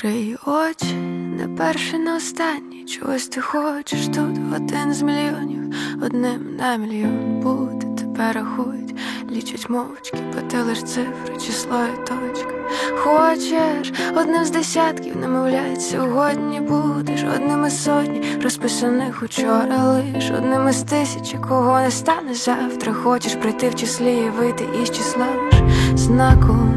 Відкрий очі, не перший, не останній. Чогось ти хочеш тут один з мільйонів. Одним на мільйон бути тебе рахують, лічать мовчки, бо ти лиш цифри, число і точка. Хочеш одним з десятків, намовляють, сьогодні будеш одним із сотні, розписаних учора лиш одним із тисячі, кого не стане завтра. Хочеш прийти в числі і вийти із числа лиш знаком.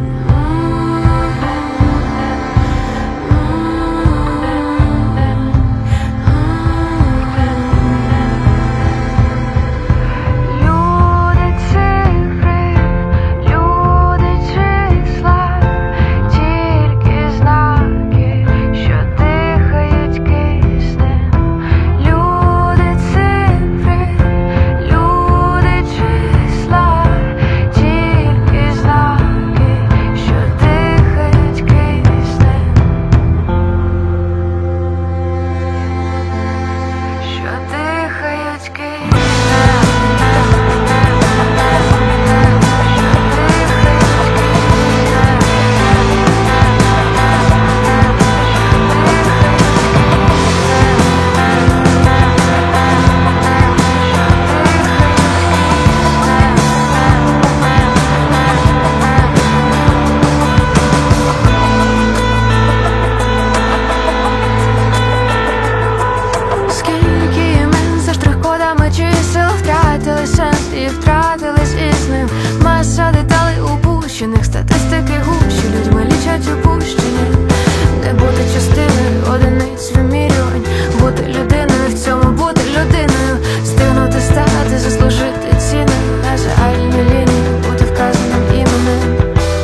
Чисел втратили сенс і втратились із ним маса деталей упущених, статистики гущі, людьми лічать упущення. Не бути частиною одиниць вимірювань, бути людиною, в цьому бути людиною, стигнути стати, заслужити ціною, на загальній лінії бути вказаним іменем.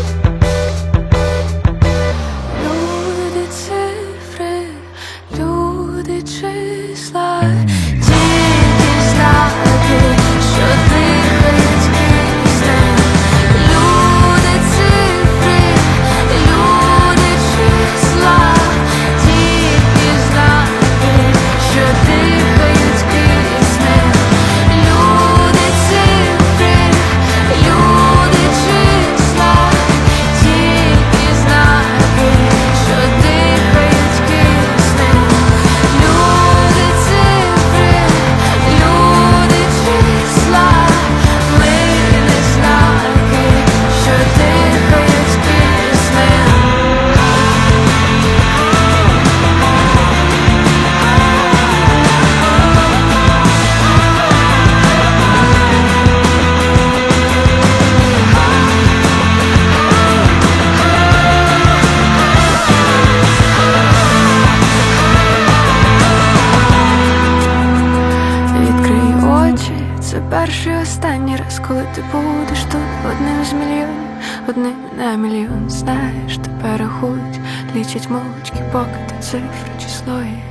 Люди цифри, люди числа, що дихають киснем. Люди цифри, люди числа, тільки знаки, що дихають киснем. Люди цифри, люди числа, тільки знаки, що дихають киснем. Люди цифри, люди числа, ми не знаки, що дихають киснем. Відкрий очі, це перший і останній раз, коли ти будеш тут одним з мільйонів, одним на мільйон. Знаєш, тебе рахують, лічать мовчки, поки ти цифри, число і